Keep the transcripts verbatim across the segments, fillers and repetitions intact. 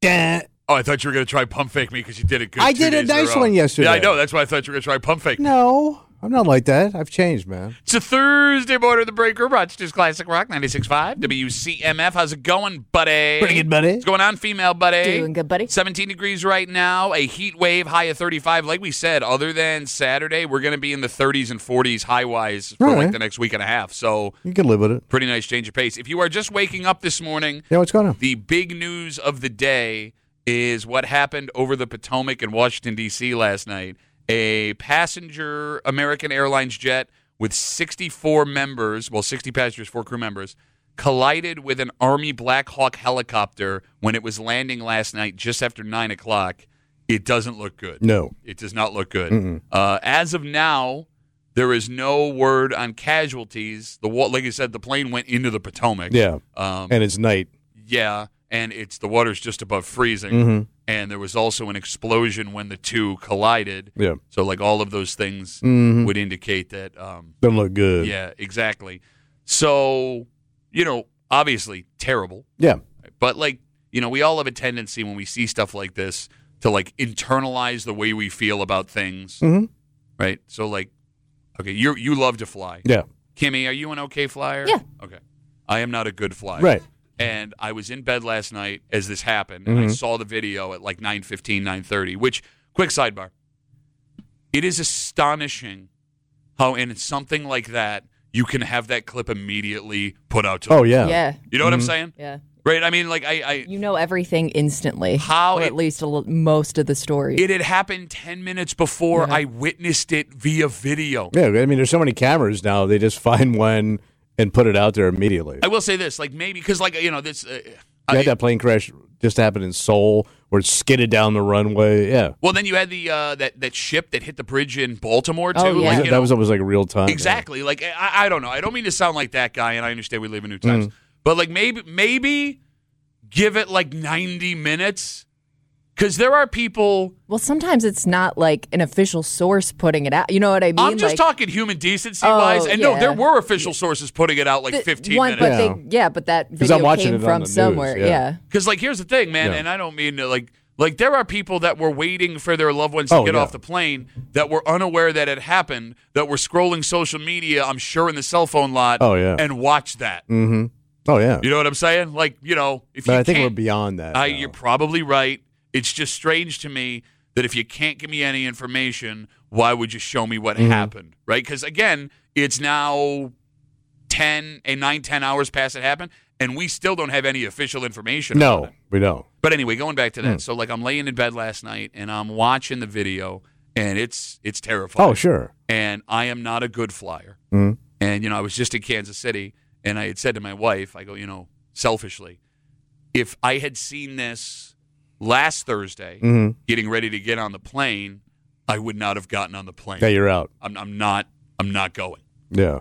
Duh. Oh, I thought you were going to try pump fake me because you did it good. I two did a days in nice row. one yesterday. Yeah, I know. That's why I thought you were going to try pump fake me. No, I'm not like that. I've changed, man. It's a Thursday morning of the Break Room. Rochester's Classic Rock ninety-six point five W C M F. How's it going, buddy? Pretty good, buddy. What's going on, female buddy? Doing good, buddy. seventeen degrees right now. A heat wave, high of thirty-five. Like we said, other than Saturday, we're going to be in the thirties and forties high-wise for All like right. the next week and a half. So You can live with it. pretty nice change of pace. If you are just waking up this morning, Yeah, what's going on? the big news of the day is what happened over the Potomac in Washington, D C last night. A passenger American Airlines jet with sixty-four members, well, sixty passengers, four crew members, collided with an Army Black Hawk helicopter when it was landing last night just after nine o'clock. It doesn't look good. No. It does not look good. Uh, as of now, there is no word on casualties. The wa- Like I said, the plane went into the Potomac. Yeah. Um, And it's night. yeah, and it's the water's just above freezing. Mhm. And there was also an explosion when the two collided. Yeah. So, like, all of those things Mhm. would indicate that. Um, Doesn't look good. yeah, exactly. So, you know, obviously terrible. Yeah. But, like, you know, we all have a tendency when we see stuff like this to, like, internalize the way we feel about things. Mhm. Right? So, like, okay, you you love to fly. Yeah. Kimmy, are you an okay flyer? Yeah. Okay. I am not a good flyer. Right. And I was in bed last night as this happened, and I saw the video at like nine fifteen, nine thirty, which, quick sidebar, it is astonishing how in something like that, you can have that clip immediately put out to Oh, the- yeah. Yeah. You know what I'm saying? Yeah. Right? I mean, like, I, I You know everything instantly. How or it- at least a l- most of the story. it had happened ten minutes before Yeah. I witnessed it via video. Yeah. I mean, there's so many cameras now. They just find one and put it out there immediately. I will say this, like, maybe, because, like, you know, this... Uh, You I- had that plane crash just happened in Seoul where it skidded down the runway. Yeah. well, then you had the uh, that, that ship that hit the bridge in Baltimore, too. Oh, yeah. Like, that you know, was almost like real time. Exactly. Like, I, I don't know. I don't mean to sound like that guy, and I understand we live in new Mm. times. But, like, maybe maybe give it, like, ninety minutes. Because there are people... Well, sometimes it's not like an official source putting it out. You know what I mean? I'm just like, talking human decency-wise. Oh, and, no, yeah. there were official sources putting it out, like, the- fifteen one, minutes. But Yeah. they, yeah, but that 'Cause video I'm watching came it on from the news, somewhere. yeah. Yeah. Because, like, here's the thing, man, Yeah. and I don't mean to, like... Like, there are people that were waiting for their loved ones to Oh, get yeah. off the plane that were unaware that it happened, that were scrolling social media, I'm sure, in the cell phone lot, Oh, yeah. and watched that. Mm-hmm. Oh, yeah. You know what I'm saying? Like, you know, if But you I think we're can't- beyond that. I, now. you're probably right. It's just strange to me that if you can't give me any information, why would you show me what Mm-hmm. happened, right? Because, again, it's now ten and nine, ten hours past it happened, and we still don't have any official information about No, it. we don't. But anyway, going back to that. Mm. So, like, I'm laying in bed last night, and I'm watching the video, and it's it's terrifying. Oh, sure. And I am not a good flyer. Mm. And, you know, I was just in Kansas City, and I had said to my wife, I go, you know, selfishly, if I had seen this last Thursday, Mhm. getting ready to get on the plane, I would not have gotten on the plane. Yeah, you're out. I'm, I'm not. I'm not going. Yeah.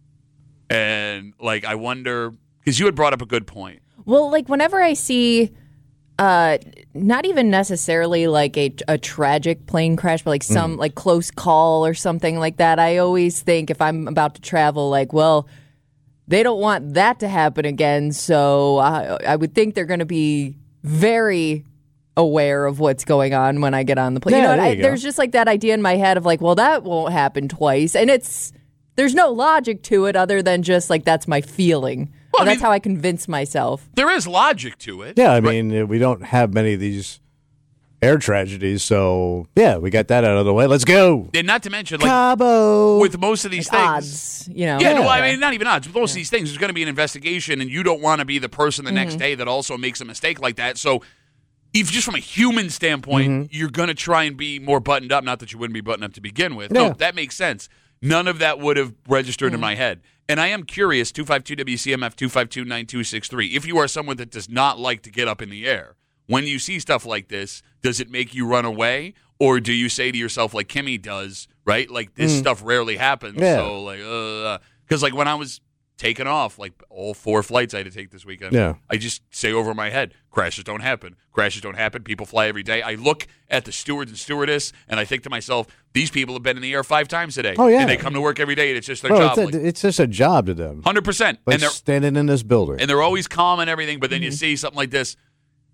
And like, I wonder, because you had brought up a good point. Well, like whenever I see, uh, not even necessarily like a, a tragic plane crash, but like some like close call or something like that, I always think if I'm about to travel, like, well, they don't want that to happen again. So I, I would think they're going to be very aware of what's going on when I get on the plane. Yeah, you know, what? there I, you go. there's just like that idea in my head of like, well, that won't happen twice, and it's there's no logic to it other than just like that's my feeling. Well, And I that's mean- how I convince myself. There is logic to it. Yeah, I mean, uh, we don't have many of these air tragedies, so yeah, we got that out of the way. Let's go. And not to mention, like, Cabo. with most of these things. Odds, you know. Yeah, no, Yeah. I mean, not even odds. With most of these things, there's going to be an investigation, and you don't want to be the person the next day that also makes a mistake like that. So, if just from a human standpoint, you're going to try and be more buttoned up. Not that you wouldn't be buttoned up to begin with. Yeah. No, that makes sense. None of that would have registered in my head. And I am curious, two five two W C M F, two five two, nine two six three, if you are someone that does not like to get up in the air, when you see stuff like this, does it make you run away? Or do you say to yourself, like Kimmy does, right? Like, this stuff rarely happens. Yeah. So, like, uh, because, like, when I was taking off, like, all four flights I had to take this weekend, Yeah. I just say over my head, crashes don't happen. Crashes don't happen. People fly every day. I look at the stewards and stewardess, and I think to myself, these people have been in the air five times a day. Oh, yeah. And they come to work every day, and it's just their Bro, job. it's, a- Like, it's just a job to them. one hundred percent. Like And they're standing in this building. and they're always calm and everything, but then Mm-hmm. you see something like this.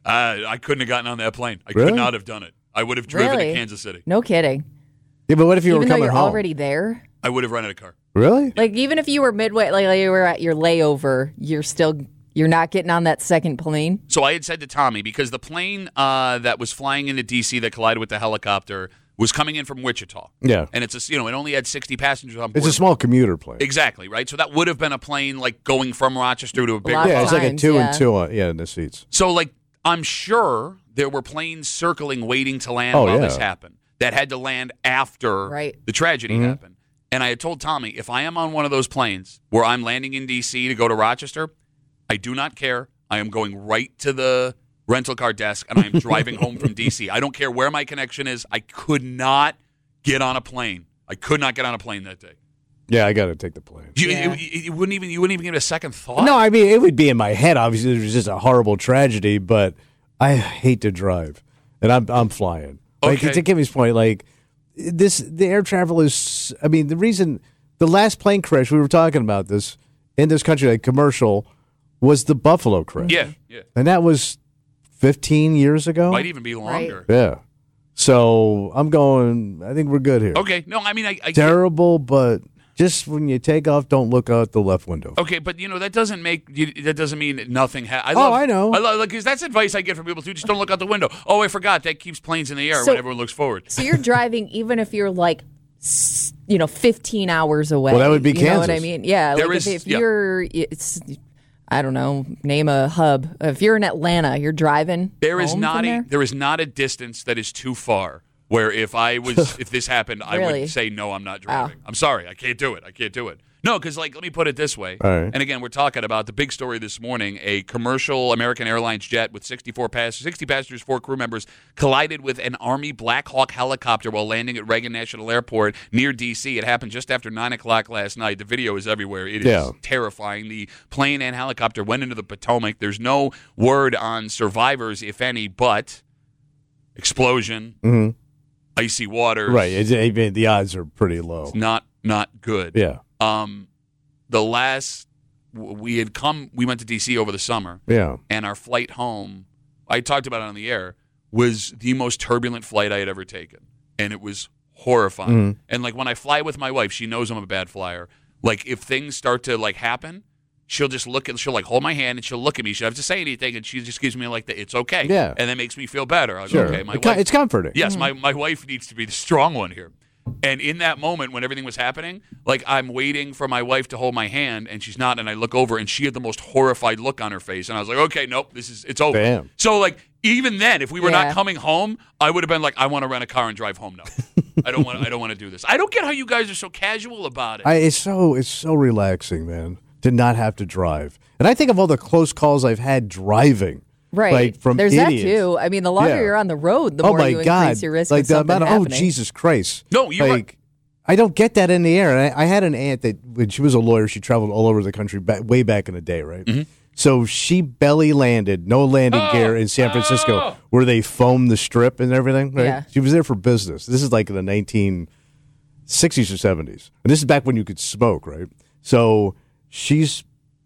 Uh, I couldn't have gotten on that plane. I Really? could not have done it. I would have driven Really? to Kansas City. No kidding. Yeah, but what if you Even were though coming you're home? already there? I would have rented a car. Really? Like, even if you were midway, like, like you were at your layover, you're still, you're not getting on that second plane? So I had said to Tommy, because the plane uh, that was flying into D C that collided with the helicopter was coming in from Wichita. Yeah. And it's a, you know, it only had sixty passengers on board. It's a small commuter plane. Exactly, right? So that would have been a plane like going from Rochester to a bigger lot of Yeah, it's like a times, two yeah. and two on, yeah, in the seats. So, like, I'm sure there were planes circling, waiting to land Oh, while yeah. this happened that had to land after Right. the tragedy Mm-hmm. happened. And I had told Tommy, if I am on one of those planes where I'm landing in D C to go to Rochester, I do not care. I am going right to the rental car desk, and I am driving home from D C. I don't care where my connection is. I could not get on a plane. I could not get on a plane that day. Yeah, I got to take the plane. You, Yeah. you, you wouldn't even you wouldn't even give it a second thought. No, I mean, it would be in my head. Obviously, it was just a horrible tragedy, but I hate to drive, and I'm I'm flying. Like, Okay. to Kimmy's point, like, this, the air travel is, I mean, the reason, the last plane crash, we were talking about this, in this country, like, commercial, was the Buffalo crash. Yeah, yeah. And that was fifteen years ago? Might even be longer. Yeah. So I'm going, I think we're good here. Okay. No, I mean, I, I get- Terrible, but just when you take off, don't look out the left window. Okay, but you know that doesn't make you, that doesn't mean nothing. Ha- I Oh, love, I know. I love because that's advice I get from people too. Just don't look out the window. Oh, I forgot that keeps planes in the air So- when everyone looks forward. So you're driving even if you're like, s- you know, fifteen hours away. Well, that would be You know what I Kansas. mean? Yeah. There like is- if, if yeah. you're, it's, I don't know, name a hub. If you're in Atlanta, you're driving. There is home not from a there? there is not a distance that is too far where if I was if this happened, I Really? would say no, I'm not Wow. driving. I'm sorry, I can't do it. I can't do it. No, because like let me put it this way. All right. And again, we're talking about the big story this morning: a commercial American Airlines jet with sixty-four passengers, sixty passengers, four crew members collided with an Army Black Hawk helicopter while landing at Reagan National Airport near D C. It happened just after nine o'clock last night. The video is everywhere. It is Yeah. terrifying. The plane and helicopter went into the Potomac. There's no word on survivors, if any, but explosion, Mhm. icy waters. Right. It's, I mean, the odds are pretty low. Not not good. Yeah. Um, the last we had come, we went to D C over the summer, Yeah. and our flight home, I talked about it on the air, was the most turbulent flight I had ever taken, and it was horrifying. Mm-hmm. And like when I fly with my wife, she knows I'm a bad flyer. Like if things start to like happen, she'll just look at, she'll like hold my hand and she'll look at me. She doesn't have to say anything, and she just gives me like the it's okay. Yeah. and that makes me feel better. I go, Sure. okay, my It co- wife, it's comforting. Yes, my, my wife needs to be the strong one here. And in that moment when everything was happening, like I'm waiting for my wife to hold my hand and she's not, and I look over and she had the most horrified look on her face. And I was like, okay, nope, this is it's over. Bam. So like even then, if we were Yeah. not coming home, I would have been like, I want to rent a car and drive home now. I don't want I don't want to do this. I don't get how you guys are so casual about it. I, it's so it's so relaxing, man, to not have to drive. And I think of all the close calls I've had driving. Right. Like from There's idiots. that too. I mean, the longer Yeah. you're on the road, the Oh more my you God! increase your risk like of the something amount of happening. oh Jesus Christ! No, you're like, right. I don't get that in the air. And I, I had an aunt that when she was a lawyer, she traveled all over the country back, way back in the day, right? Mm-hmm. So she belly landed, no landing Oh, gear in San Francisco, oh. where they foam the strip and everything. Right? Yeah. She was there for business. This is like in the nineteen sixties or seventies, and this is back when you could smoke, right? So she's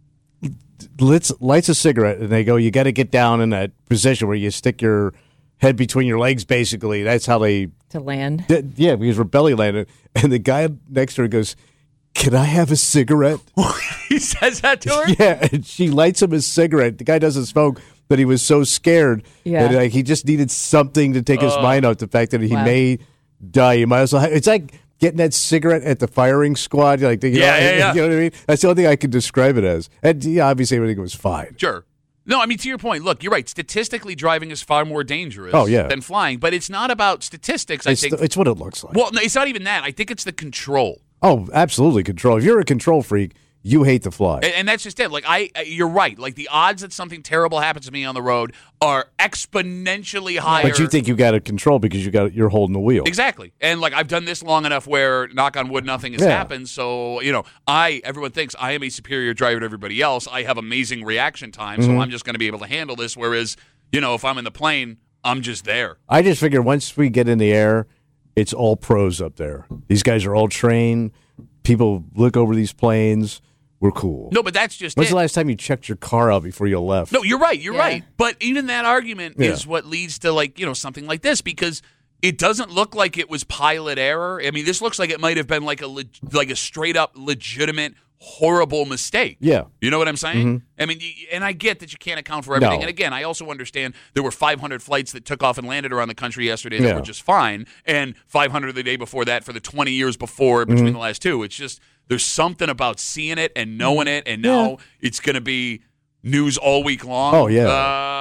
lights, lights a cigarette, and they go, you got to get down in that position where you stick your head between your legs, basically. That's how they, to land. d- yeah, because we're belly landed. And the guy next to her goes, can I have a cigarette? He says that to her? Yeah, and she lights him a cigarette. The guy doesn't smoke, but he was so scared Yeah. that like, he just needed something to take his mind off the fact that he Wow. may die. You might as well. Have, it's like getting that cigarette at the firing squad. Like, you Yeah, know, yeah, yeah. You know what I mean? That's the only thing I can describe it as. And yeah, obviously everything was fine. Sure. No, I mean, to your point, look, you're right. Statistically, driving is far more dangerous Oh, yeah. than flying, but it's not about statistics, I It's, think. the- it's what it looks like. Well, no, it's not even that. I think it's the control. Oh, absolutely control. If you're a control freak, you hate to fly. And, and that's just it. Like, I, I- you're right. Like, the odds that something terrible happens to me on the road are exponentially higher. But you think you got to control because you got you're holding the wheel. Exactly. And like I've done this long enough where knock on wood nothing has Yeah. happened. So, you know, I everyone thinks I am a superior driver to everybody else. I have amazing reaction time, Mm-hmm. so I'm just going to be able to handle this whereas, you know, if I'm in the plane, I'm just there. I just figure once we get in the air, it's all pros up there. These guys are all trained. People look over these planes. we're cool. No, but that's just When's it. the last time you checked your car out before you left? No, you're right. You're Yeah. right. But even that argument Yeah. is what leads to, like, you know, something like this, because it doesn't look like it was pilot error. I mean, this looks like it might have been like a leg- like a straight up legitimate horrible mistake. Yeah. You know what I'm saying? I mean, y- and I get that you can't account for everything. No. And again, I also understand there were five hundred flights that took off and landed around the country yesterday that Yeah. were just fine, and five hundred the day before that for the twenty years before between Mm-hmm. the last two. It's just there's something about seeing it and knowing it, and now Yeah. it's going to be news all week long. Oh, yeah.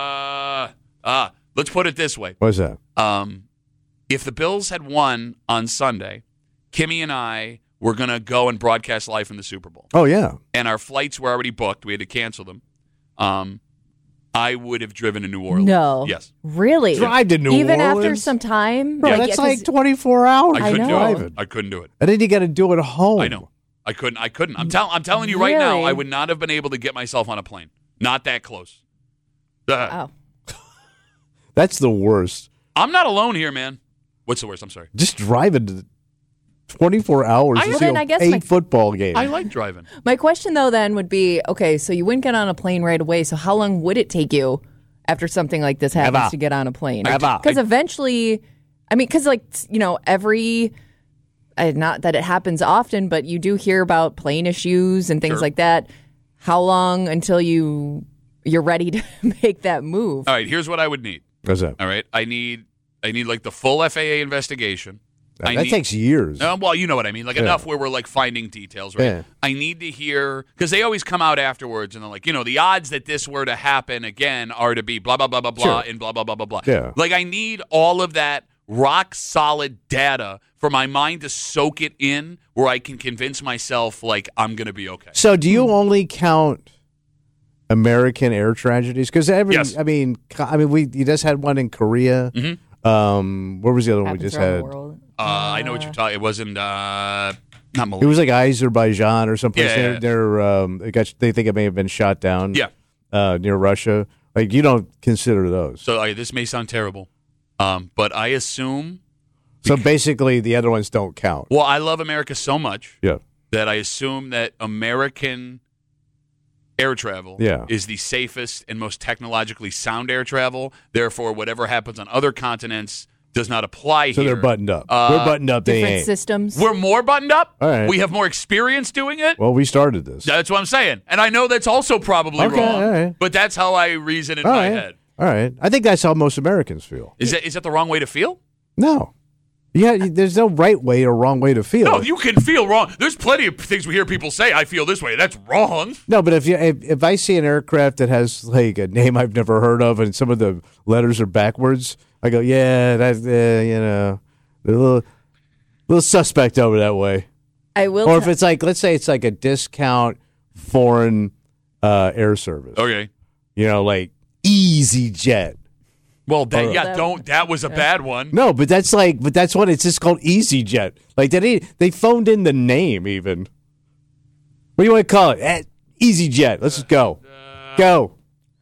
Uh, uh, let's put it this way. What's that? Um, if the Bills had won on Sunday, Kimmy and I were going to go and broadcast live from the Super Bowl. Oh, yeah. And our flights were already booked. We had to cancel them. Um, I would have driven to New Orleans. No. Yes. Really? Drive to New Even after Orleans? some time? Bro, Like, that's yeah, 'cause- like twenty-four hours. I couldn't know. do it. driving. I couldn't do it. And then you got to do it at home. I know. I couldn't. I couldn't. I'm, tell, I'm telling you right now, Really? I would not have been able to get myself on a plane. Not that close. Uh, Oh. That's the worst. I'm not alone here, man. What's the worst? I'm sorry. Just driving to twenty-four hours I- to Well, see then I an guess eight my- football game. I like driving. My question, though, then would be, okay, so you wouldn't get on a plane right away, so how long would it take you after something like this happens Never. to get on a plane? Never. Because eventually, I mean, because, like, you know, every, uh, not that it happens often, but you do hear about plane issues and things Sure. like that. How long until you, you're ready to make that move? All right, here's what I would need. What's that? All right, I need I need like the full F A A investigation. I that need, takes years. Uh, well, you know what I mean. Like Yeah. enough where we're like finding details, right? Yeah. I need to hear because they always come out afterwards and they're like, you know, the odds that this were to happen again are to be blah blah blah blah blah Sure. and blah blah blah blah blah. Yeah. Like I need all of that rock solid data for my mind to soak it in, where I can convince myself like I'm gonna be okay. So do you only count American air tragedies? Because every, Yes. I mean, co- I mean, we you just had one in Korea. Mhm. Um, where was the other one we Happens just around had? the world. Uh, I know what you're talking. It wasn't uh, not It Malaysia. was like Azerbaijan or someplace. Yeah, they're, yeah. they're um, they got they think it may have been shot down. Yeah. uh, near Russia. Like you don't consider those. So okay, this may sound terrible, um, but I assume. So basically, the other ones don't count. Well, I love America so much Yeah. that I assume that American air travel Yeah. is the safest and most technologically sound air travel. Therefore, whatever happens on other continents does not apply So here. they're buttoned up. Uh, We're buttoned up. They Different ain't. systems. We're more buttoned up. All right. We have more experience doing it. Well, we started this. That's what I'm saying. And I know that's also probably Okay, wrong, all right. but that's how I reason in All my right. head. All right. I think that's how most Americans feel. Is that, is that the wrong way to feel? No. Yeah, there's no right way or wrong way to feel. No, you can feel wrong. There's plenty of things we hear people say, I feel this way. That's wrong. No, but if you if, if I see an aircraft that has like a name I've never heard of and some of the letters are backwards, I go, yeah, that's uh, you know, a little little suspect over that way. I will. Or if t- it's like, let's say it's like a discount foreign uh, air service. Okay. You know, like EasyJet. Well, that, Or- yeah, don't. That was a bad one. No, but that's like, but that's what it's just called, EasyJet. Like they they phoned in the name even. What do you want to call it? Eh, EasyJet. Let's just go. Go.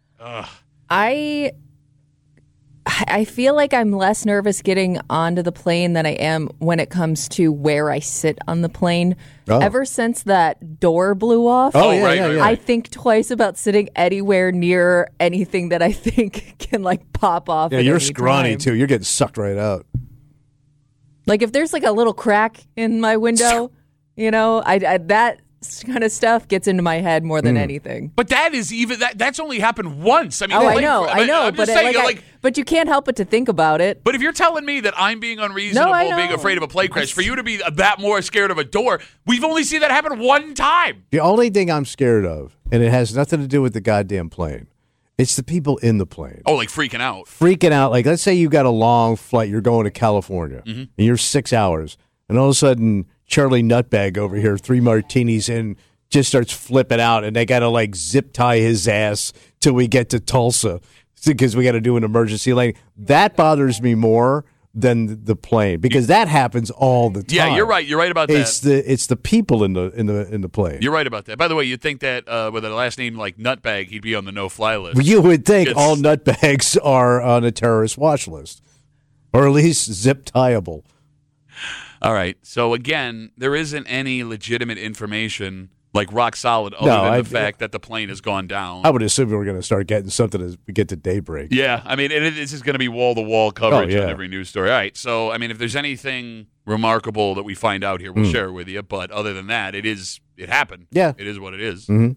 I I feel like I'm less nervous getting onto the plane than I am when it comes to where I sit on the plane. Oh. Ever since that door blew off, Oh, Oh, yeah, right, yeah, right, yeah. I think twice about sitting anywhere near anything that I think can like pop off. Yeah, at you're any scrawny time. too. You're getting sucked right out. Like if there's like a little crack in my window, you know, I, I that kind of stuff gets into my head more Hmm. than anything. But that is even that. That's only happened once. I mean, Oh, I like, know, I know, I'm but just it- saying, like, I- like, but you can't help but to think about it. but if you're telling me that I'm being unreasonable, No, I being know. afraid of a plane crash, for you to be that more scared of a door, we've only seen that happen one time. The only thing I'm scared of, and it has nothing to do with the goddamn plane, it's the people in the plane. Oh, like freaking out. Freaking out. Like, let's say you got a long flight, you're going to California, Mm-hmm. and you're six hours, and all of a sudden, Charlie Nutbag over here, three martinis in, just starts flipping out, and they got to, like, zip tie his ass till we get to Tulsa because we got to do an emergency landing. That bothers me more than the plane because that happens all the time. Yeah, you're right. You're right about It's that. the it's the people in the in the in the plane. You're right about that. By the way, you'd think that uh, with a last name like Nutbag, he'd be on the no-fly list. You would think It's- all nutbags are on a terrorist watch list, or at least zip tieable. All right. So again, there isn't any legitimate information like rock solid, other No, than I- the fact that the plane has gone down. I would assume we were going to start getting something as we get to daybreak. Yeah, I mean, it, this is going to be wall-to-wall coverage Oh, yeah. on every news story. All right, so, I mean, if there's anything remarkable that we find out here, we'll Mm. share it with you. But other than that, it is it happened. Yeah. It is what it is. Mhm.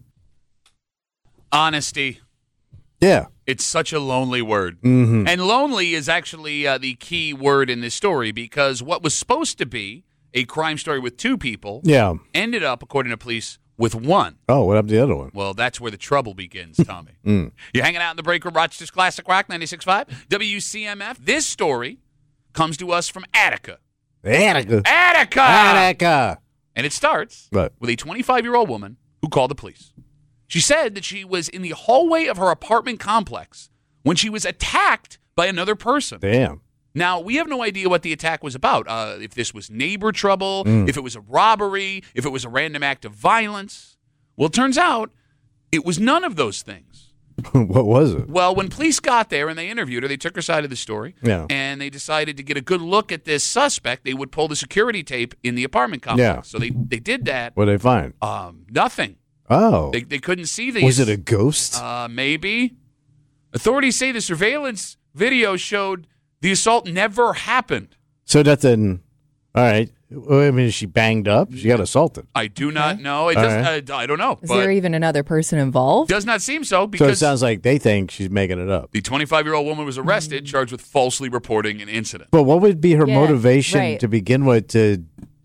Honesty. Yeah. It's such a lonely word. Mm-hmm. And lonely is actually uh, the key word in this story because what was supposed to be a crime story with two people Yeah. ended up, according to police, with one. Oh, what happened to the other one? Well, that's where the trouble begins, Tommy. Mm. You're hanging out in the break room, Rochester's Classic Rock, ninety-six point five, W C M F. This story comes to us from Attica. Attica. Attica! Attica. And it starts Right. with a twenty-five-year-old woman who called the police. She said that she was in the hallway of her apartment complex when she was attacked by another person. Damn. Now, we have no idea what the attack was about. Uh, if this was neighbor trouble, Mm. if it was a robbery, if it was a random act of violence. Well, it turns out it was none of those things. What was it? Well, when police got there and they interviewed her, they took her side of the story. Yeah. And they decided to get a good look at this suspect. They would pull the security tape in the apartment complex. Yeah. So they, they did that. What did they find? Um, nothing. Oh. They, they couldn't see these. Was it a ghost? Uh, maybe. Authorities say the surveillance video showed the assault never happened. so nothing. All right. Well, I mean, is she banged up? She got assaulted. I do not know. It All does, uh, I don't know. Is but there even another person involved? does not seem so So because it sounds like they think she's making it up. the twenty-five-year-old woman was arrested, charged with falsely reporting an incident. But what would be her Yeah, motivation right. to begin with to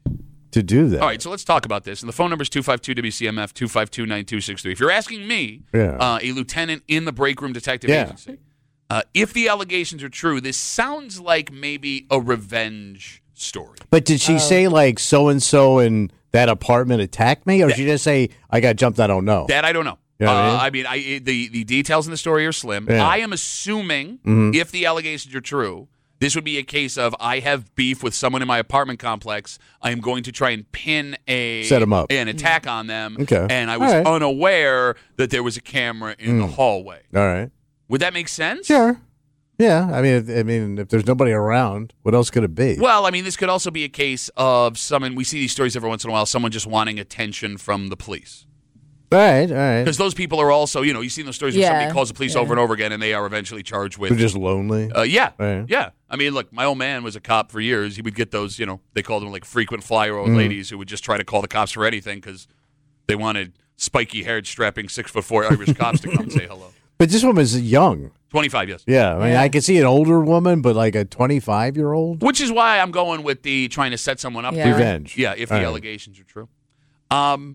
to do that? All right, so let's talk about this. And the phone number is two five two W C M F, two five two, nine two six three. If you're asking me, Yeah. uh, a lieutenant in the break room detective Yeah. agency, uh, if the allegations are true, this sounds like maybe a revenge story. But did she say like so and so in that apartment attacked me, or did she just say I got jumped? I don't know. That I don't know. You know what I uh, I mean, I, the, the details in the story are slim. Yeah. I am assuming Mhm. if the allegations are true, this would be a case of I have beef with someone in my apartment complex. I am going to try and pin a Set 'em up. an attack on them. Okay. And I was All right. unaware that there was a camera in the hallway. All right. Would that make sense? Sure. Yeah. I mean, if, I mean, if there's nobody around, what else could it be? Well, I mean, this could also be a case of someone. We see these stories every once in a while. Someone just wanting attention from the police. All right. All right. Because those people are also, you know, you've seen those stories where Yeah, somebody calls the police yeah. over and over again, and they are eventually charged with. They're just lonely. Uh, yeah, Right. yeah. I mean, look, my old man was a cop for years. He would get those, you know, they called them like frequent flyer old Mm. ladies who would just try to call the cops for anything because they wanted spiky-haired, strapping, six foot four Irish cops to come and say hello. But this woman's young. Twenty-five, yes. Yeah. I mean, Yeah. I could see an older woman, but like a twenty-five year old. Which is why I'm going with the trying to set someone up. Yeah. theory. Revenge. Yeah, if the All right. allegations are true. Um,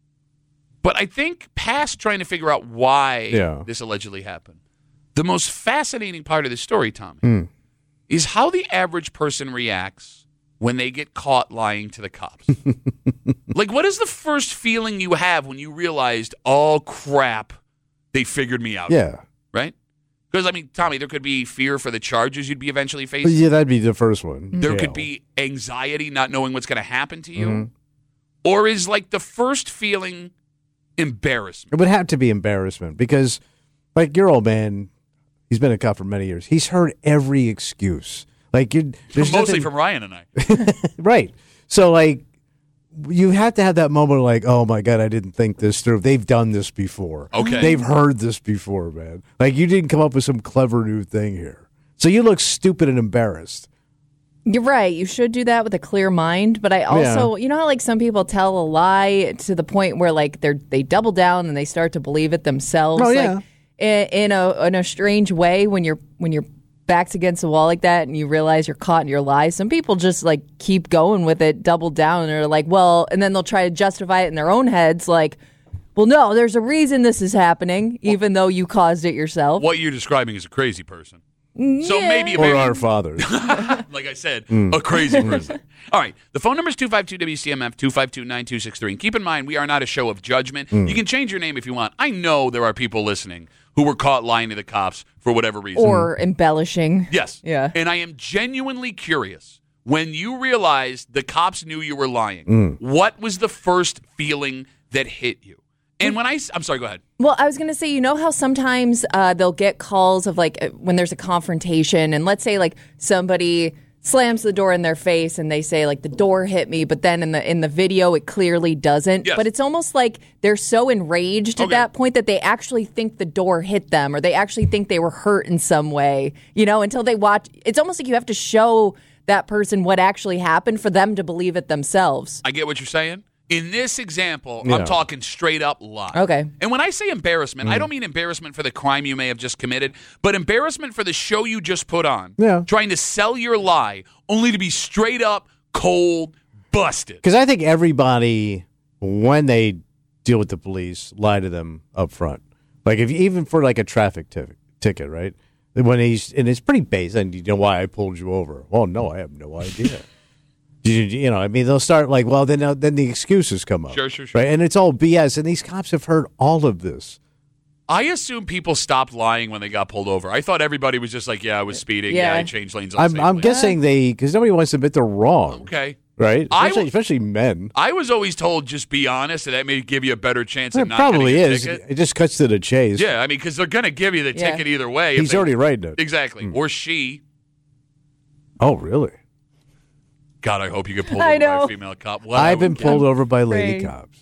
but I think past trying to figure out why Yeah. this allegedly happened, the most fascinating part of this story, Tommy, Hmm. is how the average person reacts when they get caught lying to the cops. Like, what is the first feeling you have when you realized, oh, crap, they figured me out? Yeah. Right? Because, I mean, Tommy, there could be fear for the charges you'd be eventually But facing. yeah, that'd be the first one. There Jail. could be anxiety not knowing what's going to happen to you. Mhm. Or is, like, the first feeling embarrassment? It would have to be embarrassment because, like your old man, he's been a cop for many years. He's heard every excuse. Like you, there's Mostly nothing- from Ryan and I. right. So like, you have to have that moment of like, oh my god, I didn't think this through. They've done this before. Okay. They've heard this before, man. Like you didn't come up with some clever new thing here. So you look stupid and embarrassed. You're right. You should do that with a clear mind. But I also, you know how like some people tell a lie to the point where like they're they double down and they start to believe it themselves. Oh, like, yeah. in, in a in a strange way when you're when you're back's against the wall like that and you realize you're caught in your lies. Some people just like keep going with it, double down, and are like, well, and then they'll try to justify it in their own heads, like, well, no, there's a reason this is happening, even though you caused it yourself. What you're describing is a crazy person. So Yeah. maybe, Or maybe our fathers. like I said, a crazy person. All right. The phone number is two five two W C M F, two five two, nine two six three. And keep in mind, we are not a show of judgment. You can change your name if you want. I know there are people listening who were caught lying to the cops for whatever reason. Or embellishing. Yes. Yeah. And I am genuinely curious. When you realized the cops knew you were lying, what was the first feeling that hit you? And when I, s- I'm sorry, go ahead. Well, I was going to say, you know how sometimes uh, they'll get calls of like uh, when there's a confrontation, and let's say like somebody slams the door in their face and they say like the door hit me, but then in the in the video it clearly doesn't. Yes. But it's almost like they're so enraged Okay. at that point that they actually think the door hit them or they actually think they were hurt in some way, you know, until they watch. It's almost like you have to show that person what actually happened for them to believe it themselves. I get what you're saying. In this example, Yeah. I'm talking straight up lie. Okay. And when I say embarrassment, I don't mean embarrassment for the crime you may have just committed, but embarrassment for the show you just put on. Yeah. Trying to sell your lie only to be straight up, cold, busted. Because I think everybody, when they deal with the police, lie to them up front. Like if even for like a traffic t- ticket, right? When he's and it's pretty basic. And you know why I pulled you over? Well, no, I have no idea. you, you know, I mean, they'll start like, well, then uh, then the excuses come up. Sure, sure, sure. Right, and it's all B S. And these cops have heard all of this. I assume people stopped lying when they got pulled over. I thought everybody was just like, yeah, I was speeding. Yeah, Yeah. I changed lanes. I'm, unsafely. I'm guessing they because nobody wants to admit they're wrong. Okay. Right, I especially, w- especially men. I was always told just be honest, and that may give you a better chance of It not probably getting a is. ticket. It just cuts to the chase. Yeah, I mean, because they're going to give you the Yeah. ticket either way. if He's they- already writing it. Exactly. Or she. Oh, really? God, I hope you get pulled I over by know. a female cop. What I've I been would pulled over by lady Great. cops.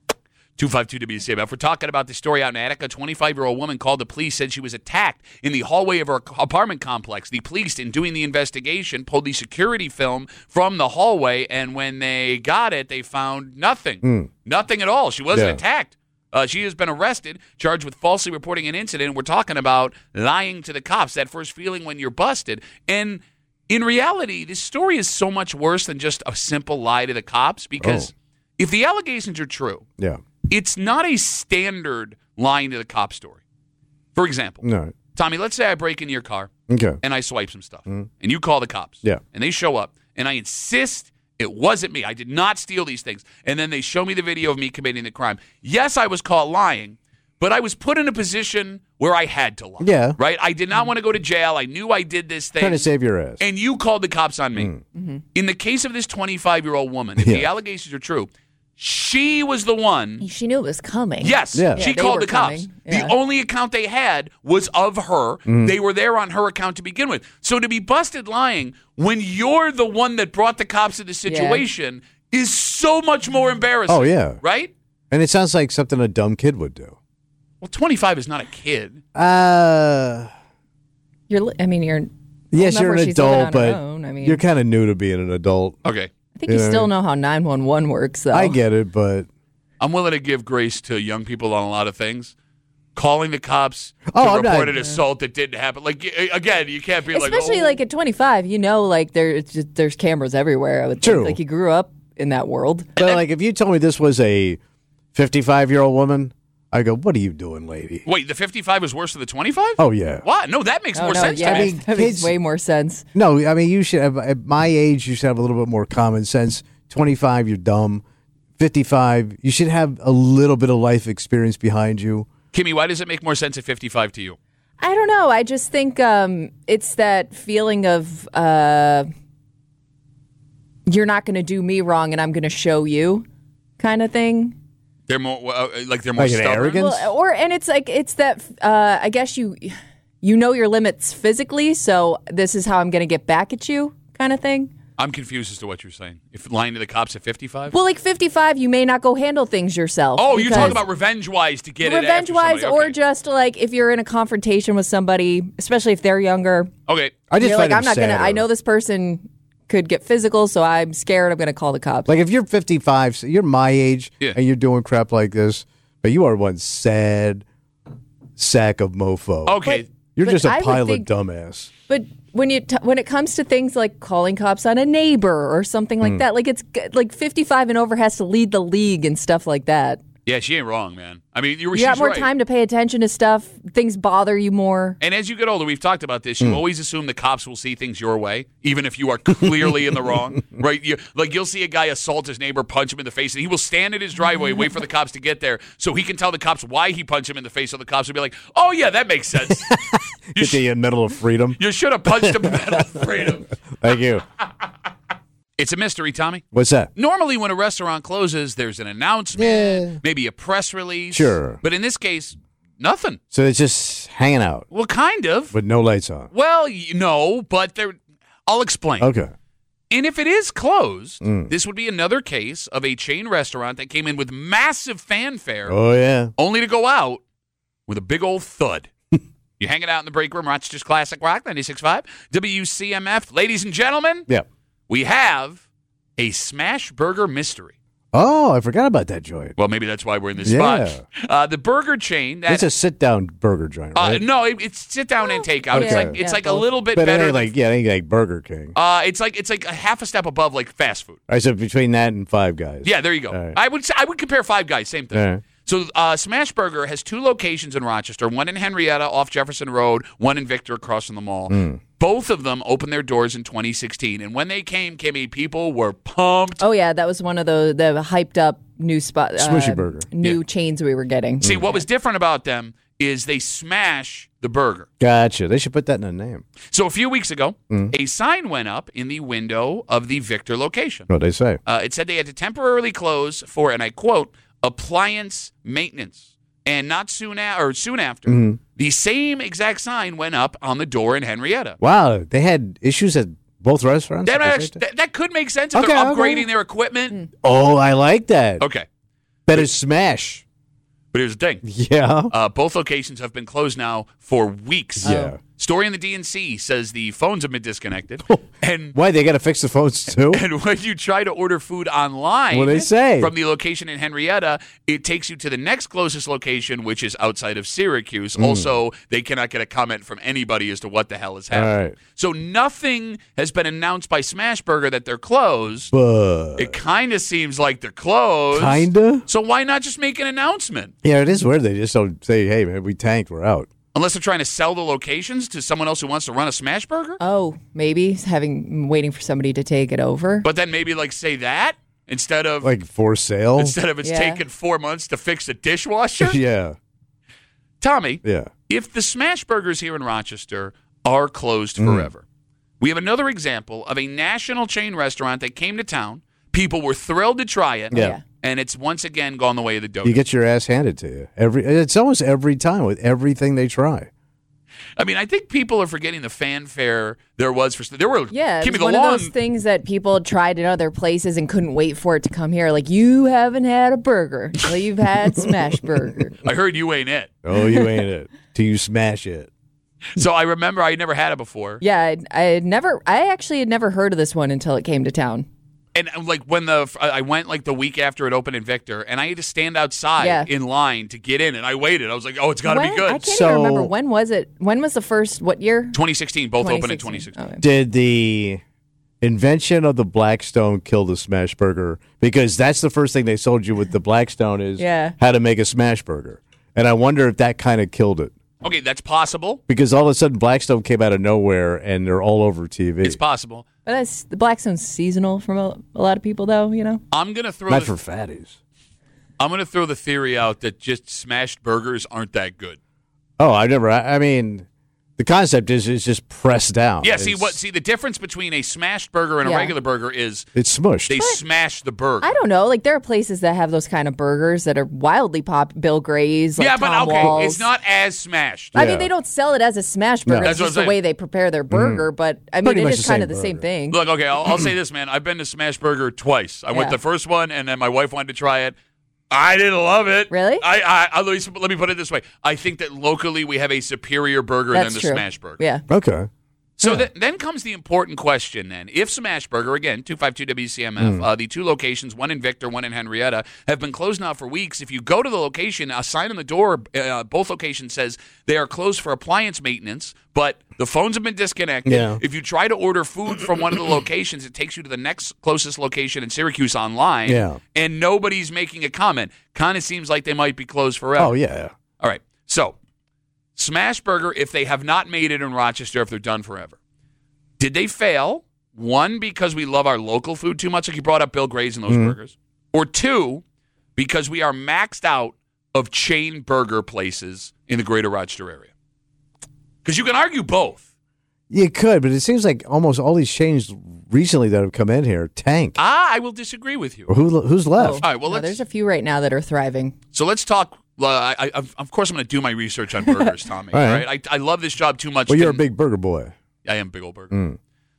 two five two W C M. If we're talking about the story out in Attica, a twenty-five-year-old woman called the police, said she was attacked in the hallway of her apartment complex. The police, in doing the investigation, pulled the security film from the hallway, and when they got it, they found nothing. Nothing at all. She wasn't Yeah. attacked. Uh, she has been arrested, charged with falsely reporting an incident. We're talking about lying to the cops, that first feeling when you're busted. And in reality, this story is so much worse than just a simple lie to the cops, because Oh. if the allegations are true, Yeah. it's not a standard lying to the cop story. For example, No. Tommy, let's say I break into your car Okay. and I swipe some stuff, and you call the cops. Yeah. And they show up, and I insist it wasn't me. I did not steal these things. And then they show me the video of me committing the crime. Yes, I was caught lying, but I was put in a position where I had to lie. Yeah. Right? I did not want to go to jail. I knew I did this thing. Trying to save your ass. And you called the cops on me. In the case of this twenty-five-year-old woman, if the Yeah. allegations are true, she was the one. She knew it was coming. Yes, Yeah. she Yeah, they called were the cops. coming. Yeah. The only account they had was of her. Mm-hmm. They were there on her account to begin with. So to be busted lying when you're the one that brought the cops to the situation is so much more embarrassing. Oh, yeah. Right? And it sounds like something a dumb kid would do. Well, twenty-five is not a kid. Uh, You're. li- I mean, you're. yes, enough you're where an she's living adult, on but her own. I mean, you're kind of new to being an adult. Okay. I think you Yeah. still know how nine one one works, though. I get it, but I'm willing to give grace to young people on a lot of things. Calling the cops Oh, to I'm not- report an assault that didn't happen. Like, y- again, you can't be like, Especially oh. like at twenty-five, you know, like there, it's just, there's cameras everywhere. I would True. think. Like you grew up in that world. but like if you told me this was a fifty-five-year-old woman, I go, "What are you doing, lady?" Wait, the fifty-five was worse than the twenty-five? Oh yeah. What? No, that makes Oh more no, sense yeah, to me. I mean, that makes kids- way more sense. No, I mean you should have at my age. You should have a little bit more common sense. twenty-five, you're dumb. fifty-five, you should have a little bit of life experience behind you. Kimmy, why does it make more sense at fifty-five to you? I don't know. I just think um, it's that feeling of uh, you're not going to do me wrong, and I'm going to show you, kind of thing. They're more uh, like they're more Like an stubborn. arrogance? Well, or and it's like it's that uh, I guess you you know your limits physically, so this is how I'm going to get back at you, kind of thing. I'm confused as to what you're saying. If lying to the cops at fifty-five? Well, like fifty-five, you may not go handle things yourself. Oh, you're talking because- about revenge-wise to get revenge it after wise, somebody. or Okay. just like if you're in a confrontation with somebody, especially if they're younger. Okay. I just You're find like, them I'm not gonna. sadder. I know this person could get physical, so I'm scared. I'm gonna call the cops. Like if you're fifty-five, so you're my age, Yeah. and you're doing crap like this, but you are one sad sack of mofo. Okay. You're But just a I would pile think- of dumbass. But when you t- when it comes to things like calling cops on a neighbor or something Hmm. like that, like it's g- like fifty-five and over has to lead the league and stuff like that. Yeah, she ain't wrong, man. I mean, you were You got she's more right. time to pay attention to stuff. Things bother you more. And as you get older, we've talked about this. Hmm. You always assume the cops will see things your way, even if you are clearly in the wrong, right? You, like you'll see a guy assault his neighbor, punch him in the face, and he will stand in his driveway, wait for the cops to get there, so he can tell the cops why he punched him in the face. So the cops will be like, "Oh yeah, that makes sense. you, Get sh- the middle of freedom. you should have punched him in the middle of freedom." Thank you. It's a mystery, Tommy. What's that? Normally, when a restaurant closes, there's an announcement, Yeah. maybe a press release. Sure. But in this case, nothing. So it's just hanging out Well, kind of. with no lights on. Well, you know, but there. I'll explain. Okay. And if it is closed, Mm. this would be another case of a chain restaurant that came in with massive fanfare, Oh, yeah. only to go out with a big old thud. You're hanging out in the break room, Rochester's Classic Rock, ninety-six point five, W C M F. Ladies and gentlemen, Yeah. we have a smash burger mystery. Oh, I forgot about that joint. Well, maybe that's why we're in this Yeah. spot. Uh, the burger chain. That, It's a sit-down burger joint, uh, right? no, it, it's sit down and take out. It's Okay. like it's Yeah, like a both. little bit but it better. ain't than- like, yeah, it ain't like Burger King. uh, it's like it's like a half a step above like fast food. I said between that and Five Guys. Yeah, there you go. All right. I would say, I would compare Five Guys, same thing. All right. So uh, Smash Burger has two locations in Rochester, one in Henrietta off Jefferson Road, one in Victor across from the mall. Mm. Both of them opened their doors in twenty sixteen. And when they came, Kimmy, people were pumped. Oh yeah, that was one of the the hyped up new spot, uh, Smushy Burger. new Yeah. chains we were getting. See, what was different about them is they smash the burger. Gotcha. They should put that in a name. So a few weeks ago, Mm. a sign went up in the window of the Victor location. What they say? Uh, it said they had to temporarily close for, and I quote, appliance maintenance. And not soon a- or soon after, Mm-hmm. the same exact sign went up on the door in Henrietta. Wow, they had issues at both restaurants. That, at the actually, same time? that, that could make sense if Okay, they're okay. upgrading their equipment. Oh, I like that. Okay. Better smash. But here's the thing. Yeah. Uh, both locations have been closed now for weeks. Yeah. Story in the D N C says the phones have been disconnected. and Why they got to fix the phones too? and when you try to order food online What'd they say? from the location in Henrietta, it takes you to the next closest location, which is outside of Syracuse. Mm. Also, they cannot get a comment from anybody as to what the hell is happening. All right. So nothing has been announced by Smashburger that they're closed. But It kind of seems like they're closed. kinda. So why not just make an announcement? Yeah, it is weird. They just don't say, "Hey, man, we tanked. We're out." Unless they're trying to sell the locations to someone else who wants to run a Smashburger? Oh, maybe having waiting for somebody to take it over. But then maybe like say that instead of Like for sale. instead of it's Yeah. taken four months to fix a dishwasher. yeah. Tommy, Yeah. if the Smash Burgers here in Rochester are closed Mm. forever, we have another example of a national chain restaurant that came to town. People were thrilled to try it. Yeah. Yeah. And it's once again gone the way of the dodo. You get your ass handed to you every. It's almost every time with everything they try. I mean, I think people are forgetting the fanfare there was for there were Yeah, give it's me the one long of those things that people tried in other places and couldn't wait for it to come here. Like, you haven't had a burger. Well, you've had Smash Burger. I heard you ain't it. Oh, you ain't it till you smash it. So I remember I never had it before. Yeah, I, I had never. I actually had never heard of this one until it came to town. And like when the I went like the week after it opened in Victor, and I had to stand outside Yeah. in line to get in, and I waited. I was like, "Oh, it's got to be When? good." I can't So- even remember when was it. When was the first? What year? twenty sixteen, both opened in twenty twenty sixteen. sixteen. Okay. Did the invention of the Blackstone kill the smash burger? Because that's the first thing they sold you with the Blackstone is Yeah. how to make a smash burger. And I wonder if that kind of killed it. Okay, that's possible. Because all of a sudden Blackstone came out of nowhere and they're all over T V. It's possible. But that's the Blackstone's seasonal from a, a lot of people, though. You know. I'm gonna throw Not the, for fatties. I'm gonna throw the theory out that just smashed burgers aren't that good. Oh, I never. I, I mean, the concept is is just pressed down. Yeah, see It's- what? See the difference between a smashed burger and a Yeah. regular burger is It's smushed. they smash the burger. I don't know. Like, there are places that have those kind of burgers that are wildly pop. Bill Gray's, like yeah, but Tom okay, Walls. it's not as smashed. I Yeah. mean, they don't sell it as a smash burger. No. That's It's what just I'm the way saying. they prepare their burger. But I mean, Pretty it much is the kind same of the same burger. thing. Look, okay, I'll, I'll say this, man. I've been to Smash Burger twice. I went Yeah. the first one, and then my wife wanted to try it. I didn't love it. Really? I, I, I let, me, let me put it this way. I think that locally we have a superior burger That's than the true. Smash Burger. Yeah. Okay. So Yeah. th- then comes the important question then. If Smash Burger, again, two five two W C M F, Mm. uh, the two locations, one in Victor, one in Henrietta, have been closed now for weeks. If you go to the location, a sign on the door, uh, both locations says they are closed for appliance maintenance, but the phones have been disconnected. Yeah. If you try to order food from one of the locations, it takes you to the next closest location in Syracuse online, Yeah. and nobody's making a comment. Kind of seems like they might be closed forever. Oh yeah. All right. So, Smash Burger, if they have not made it in Rochester, if they're done forever, did they fail? One, because we love our local food too much, like you brought up Bill Gray's and those Mhm. burgers. Or two, because we are maxed out of chain burger places in the greater Rochester area. Because you can argue both. You could, but it seems like almost all these chains recently that have come in here tank. Ah, I will disagree with you. Or who who's left? All right, well, No, let's, there's a few right now that are thriving. so let's talk. Uh, I, I, of course, I'm going to do my research on burgers, Tommy. All all right. right? I, I love this job too much. Well, you're a to- big burger boy. I am a big old burger. Mm.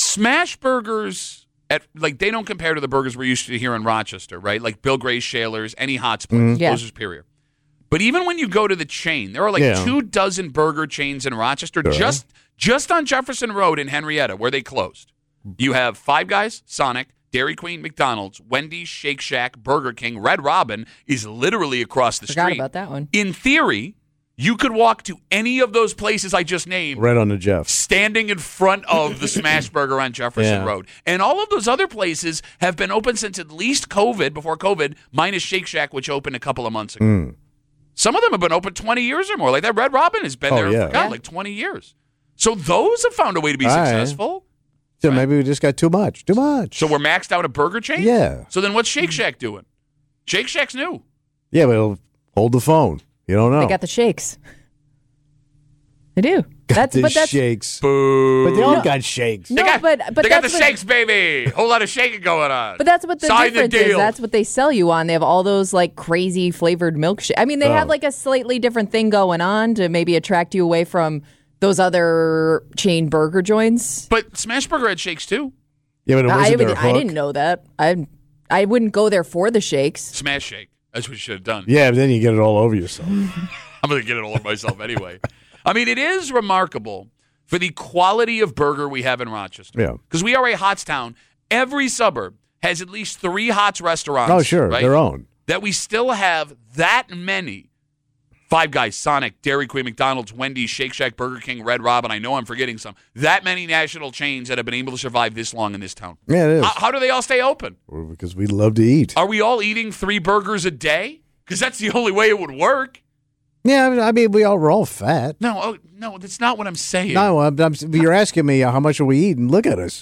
Smash burgers at like they don't compare to the burgers we're used to here in Rochester, right? Like Bill Gray's, Shaler's, any hot spots. Mm-hmm. Yeah. Those are superior. But even when you go to the chain, there are like Yeah. two dozen burger chains in Rochester, Sure. just just on Jefferson Road in Henrietta, where they closed. You have Five Guys, Sonic, Dairy Queen, McDonald's, Wendy's, Shake Shack, Burger King. Red Robin is literally across the Forgot street. about that one. In theory, you could walk to any of those places I just named Right on the Jeff. standing in front of the Smash Burger on Jefferson Yeah. Road. And all of those other places have been open since at least COVID, before COVID, minus Shake Shack, which opened a couple of months ago. Mm. Some of them have been open twenty years or more. Like that Red Robin has been Oh, there yeah. for God, Yeah. like twenty years. So those have found a way to be All right. successful. So maybe we just got too much. Too much. So we're maxed out a burger chain? Yeah. So then what's Shake Shack doing? Shake Shack's new. Yeah, but it'll hold the phone. You don't know. They got the shakes. They do. Got That's the but that's shakes. Boo. But they all No. got shakes. No, they got, but but they got the that's what, shakes, baby. Whole lot of shaking going on. But that's what the Sign difference the is. deal. That's what they sell you on. They have all those like crazy flavored milkshake. I mean, they Oh. have like a slightly different thing going on to maybe attract you away from those other chain burger joints. But Smash Burger had shakes too. Yeah, but it I, wasn't would- their I hook. didn't know that. I I wouldn't go there for the shakes. Smash Shake. That's what you should have done. Yeah, but then you get it all over yourself. I'm going to get it all over myself anyway. I mean, it is remarkable for the quality of burger we have in Rochester. Yeah. Because we are a Hots town. Every suburb has at least three Hots restaurants. Oh, sure. right? Their own. That we still have that many. Five Guys, Sonic, Dairy Queen, McDonald's, Wendy's, Shake Shack, Burger King, Red Robin. I know I'm forgetting some. That many national chains that have been able to survive this long in this town. Yeah, it is. How, how do they all stay open? Well, because we love to eat. Are we all eating three burgers a day? Because that's the only way it would work. Yeah, I mean, I mean, we all, we're all fat. No, oh, no, that's not what I'm saying. No, I'm, I'm, you're asking me uh, how much are we eating? Look at us.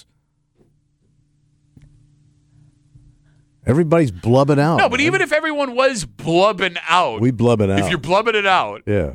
Everybody's blubbing out. No, but man. even if everyone was blubbing out, we blubbing out. if you're blubbing it out, yeah.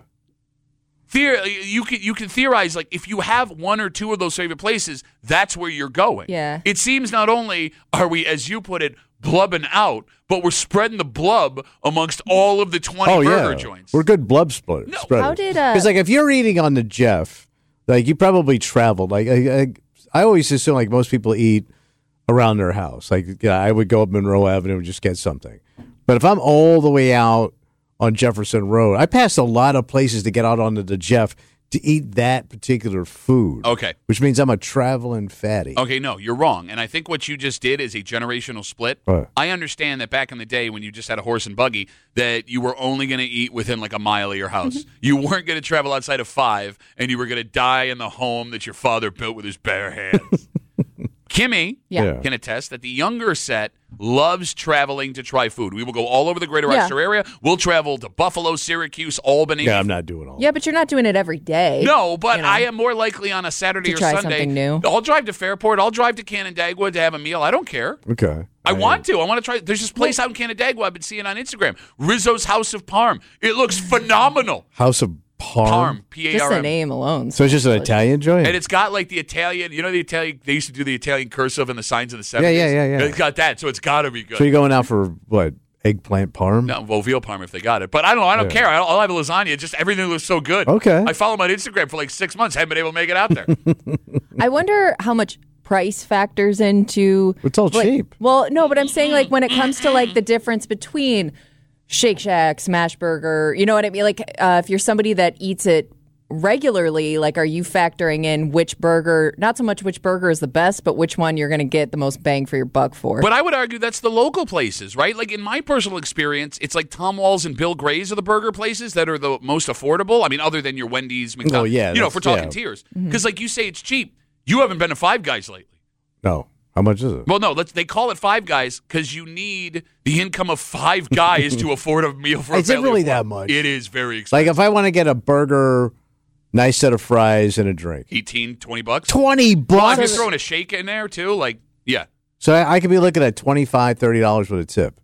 theor- you can you can theorize like if you have one or two of those favorite places, that's where you're going. Yeah. It seems not only are we, as you put it, blubbing out, but we're spreading the blub amongst all of the twenty Oh burger yeah, joints. we're good blub splitters. No. spreaders. How did, uh, Because like if you're eating on the Jeff, like you probably traveled. Like I, I, I always assume like most people eat around their house. Like yeah, I would go up Monroe Avenue and just get something. But if I'm all the way out on Jefferson Road, I passed a lot of places to get out onto the Jeff to eat that particular food. Okay. Which means I'm a traveling fatty. Okay, no, you're wrong. And I think what you just did is a generational split. Right. I understand that back in the day when you just had a horse and buggy, that you were only going to eat within like a mile of your house. You weren't going to travel outside of five, and you were going to die in the home that your father built with his bare hands. Kimmy Yeah. Yeah. can attest that the younger set loves traveling to try food. We will go all over the greater Yeah. Rochester area. We'll travel to Buffalo, Syracuse, Albany. Yeah, I'm not doing all. Yeah, but you're not doing it every day. No, but You know. I am more likely on a Saturday To or try Sunday. something new. I'll drive to Fairport. I'll drive to Canandaigua to have a meal. I don't care. Okay. I want to. I want to try. There's this place out in Canandaigua I've been seeing on Instagram. Rizzo's House of Parm. It looks phenomenal. House of Parm. Parm. P A Just R the M. name alone. So it's just an Italian joint. And it's got like the Italian, you know, the Italian, they used to do the Italian cursive and the signs in the Yeah, seventies. yeah, yeah, yeah. It's got that, so it's got to be good. So you're going out for what? Eggplant parm? No, well, veal parm if they got it. But I don't know. I don't Yeah. care. I'll, I'll have a lasagna. Just everything looks so good. Okay. I follow them on Instagram for like six months. Haven't been able to make it out there. I wonder how much price factors into. It's all like- cheap. Well, no, but I'm saying like when it comes to like the difference between Shake Shack, Smash Burger, you know what I mean? Like uh, if you're somebody that eats it regularly, like are you factoring in which burger, not so much which burger is the best, but which one you're going to get the most bang for your buck for? But I would argue that's the local places, right? Like in my personal experience, it's like Tom Walls and Bill Gray's are the burger places that are the most affordable. I mean, other than your Wendy's, McDonald's. Oh, yeah, you know, if we're that's- talking yeah. tiers. Because like you say, it's cheap. You haven't been to Five Guys lately. No. How much is it? Well, no, let's. They call it Five Guys because you need the income of five guys to afford a meal for a Is it family really of four. that much? It is very expensive. Like if I want to get a burger, nice set of fries, and a drink, eighteen, twenty bucks. twenty Well, if you're bucks. throwing a shake in there too, like, yeah. So I, I could be looking at twenty-five, thirty dollars with a tip.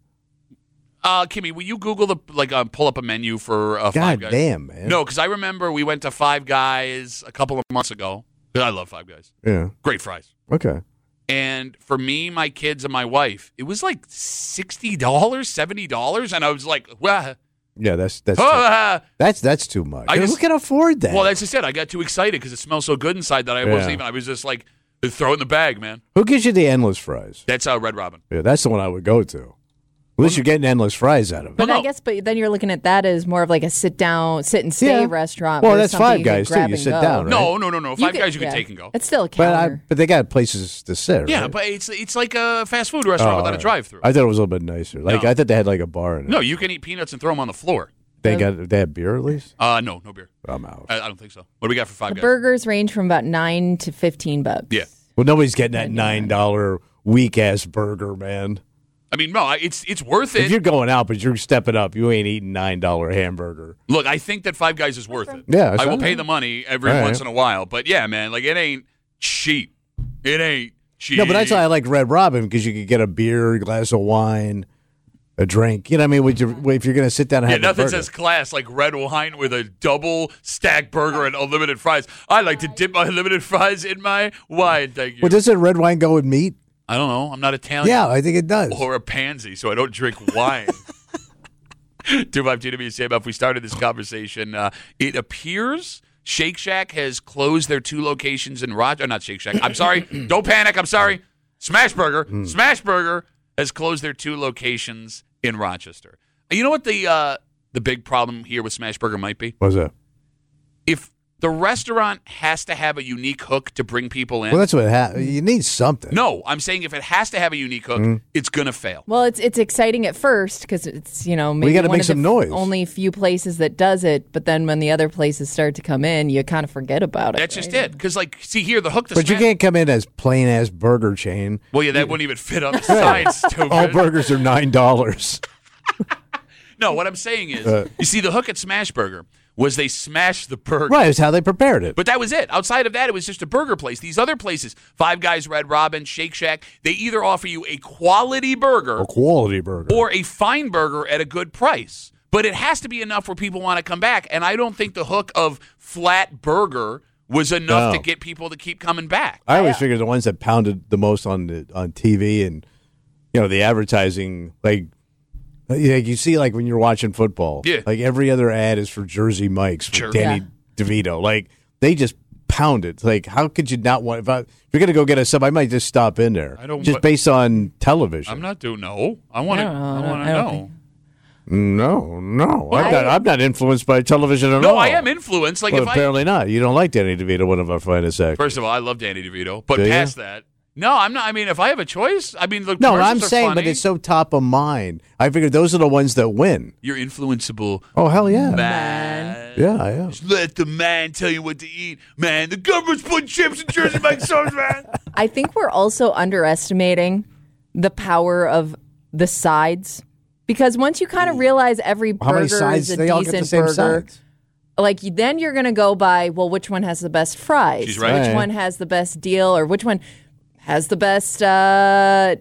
Uh, Kimmy, will you Google the like uh, pull up a menu for uh, Five God Guys? damn, man. No, because I remember we went to Five Guys a couple of months ago. I love Five Guys. Yeah. Great fries. Okay. And for me, my kids, and my wife, it was like sixty dollars, seventy dollars, and I was like, well, Yeah, that's that's ah. too, that's that's too much. I Who just- can afford that? Well, as I said, I got too excited because it smells so good inside that I wasn't Yeah. even. I was just like Throw it in the bag, man. Who gives you the endless fries? That's uh, Red Robin. Yeah, that's the one I would go to. At least you're getting endless fries out of it. But Well, I no. guess, but then you're looking at that as more of like a sit down, sit and stay Yeah. restaurant. Well, where that's something Five you can Guys, too. grab You and sit go. down, right? No, no, no, no. Five could- guys you yeah. can take and go. It's still a But, I, counter. but they got places to sit, Yeah, right? but it's it's like a fast food restaurant Oh, without all a right. drive-through. I thought it was a little bit nicer. Like No. I thought they had like a bar in it. No, you can eat peanuts and throw them on the floor. They got they had beer at least. Uh, no, no beer. I'm out. I, I don't think so. What do we got for Five the Guys? burgers range from about nine to fifteen bucks. Yeah. Well, nobody's getting that nine dollar weak ass burger, man. I mean, no, I- it's it's worth If it. you're going out, but you're stepping up, you ain't eating nine dollar hamburger. Look, I think that Five Guys is worth it. Yeah, it's I will all pay right. the money every All right. once in a while. But yeah, man, like it ain't cheap. It ain't cheap. No, but that's why I like Red Robin because you could get a beer, a glass of wine, a drink. You know what I mean? With your, if you're going to sit down and Yeah, have a nothing burger. says class like red wine with a double stacked burger and unlimited fries. I like to dip my unlimited fries in my wine. Thank you. Well, doesn't red wine go with meat? I don't know. I'm not Italian. Yeah, I think it does. Or a pansy, so I don't drink wine. two five two W C M F. We started this conversation. Uh, it appears Shake Shack has closed their two locations in Rochester. Not Shake Shack. I'm sorry. Don't panic. I'm sorry. Smash Burger. Hmm. Smash Burger has closed their two locations in Rochester. You know what the uh, the big problem here with Smash Burger might be? What's that? If the restaurant has to have a unique hook to bring people in. Well, that's what it ha- you need something. no, I'm saying if it has to have a unique hook, Hmm. it's going to fail. Well, it's it's exciting at first because it's you know maybe gotta one make of the some f- noise. only few places that does it, but then when the other places start to come in, you kind of forget about it. That's just right? it. Because, like, see here, the hook to But you Smash- can't come in as plain ass burger chain. Well, yeah, that wouldn't even fit on the side, stupid. All burgers are nine dollars. No, what I'm saying is, Uh. you see, the hook at Smash Burger was they smashed the burger. Right, it's how they prepared it. But that was it. Outside of that, it was just a burger place. These other places, Five Guys, Red Robin, Shake Shack, they either offer you a quality burger A quality burger. or a fine burger at a good price. But it has to be enough where people want to come back. And I don't think the hook of flat burger was enough No. to get people to keep coming back. I always figured the ones that pounded the most on the on T V and you know the advertising, like yeah, you see, like when you're watching football, Yeah. like every other ad is for Jersey Mike's with Sure. Danny DeVito. Like they just pound it. Like how could you not want? If, I, if you're gonna go get a sub, I might just stop in there. I don't- just but- based on television. I'm not doing no. I want to. I don't know. I I don't- want I to don't know. think- no, no, I'm I- not. I'm not influenced by television at No, all. I am influenced. Like Well, if I apparently not. You don't like Danny DeVito, one of our finest actors. First of all, I love Danny DeVito, but Do you? past that, no, I'm not. I mean, if I have a choice, I mean, the no, commercials I'm are saying, funny. but it's so top of mind. I figured those are the ones that win. You're influenceable, Oh hell yeah, man. yeah, I am. Just let the man tell you what to eat, man. The government's putting chips in Jersey Mike's sauce, man. I think we're also underestimating the power of the sides because once you kind of realize every How many burger sides? is a They all get the decent same burger, sides. like you- then you're going to go by well, which one has the best fries? She's right. Which Right. one has the best deal, or which one has the best? Uh,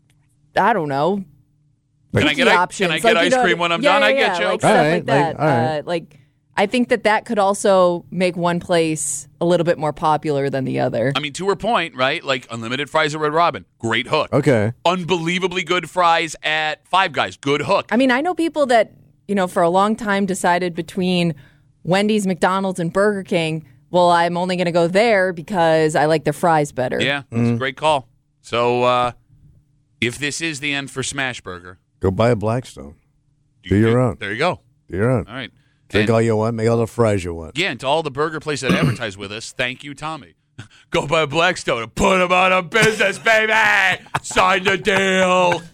I don't know. Can I picky get i- options. can I get Like, you ice know, cream when I'm yeah, done? yeah, I get yeah, you. like Okay. stuff All right, like that. like, all right. uh, like I think that that could also make one place a little bit more popular than the other. I mean, to her point, right? Like unlimited fries at Red Robin, great hook. Okay. Unbelievably good fries at Five Guys, good hook. I mean, I know people that, you know, for a long time decided between Wendy's, McDonald's, and Burger King, well, I'm only going to go there because I like their fries better. Yeah, that's a great call. So, uh, if this is the end for Smash Burger, Go buy a Blackstone. Do you- your own. There you go. Do your own. All right. Drink And- all you want. Make all the fries you want. Yeah, and to all the burger places that advertise with us, thank you, Tommy. Go buy Blackstone and put them on a business, baby. Sign the deal.